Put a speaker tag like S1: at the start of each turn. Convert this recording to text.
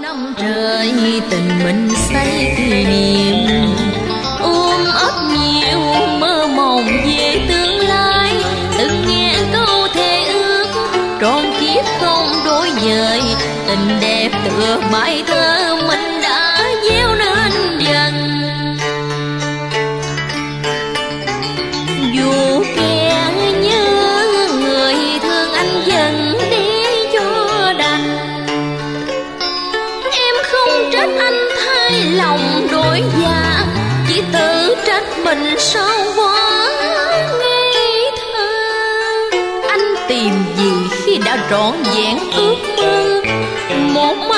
S1: năm trời tình mình xây kỷ niệm, ấp nhiều mơ mộng về tương lai. Từng nghe câu thề ước trọn kiếp không đổi dời, tình đẹp tựa bài thơ mình đã gieo nên dần. Dù kẻ nhớ người thương anh dần đi cho đành, em không trách anh thay lòng đổi dạ, chỉ tự trách mình sao quá ngây thơ. Anh tìm gì khi đã trọn vẹn ước mơ, một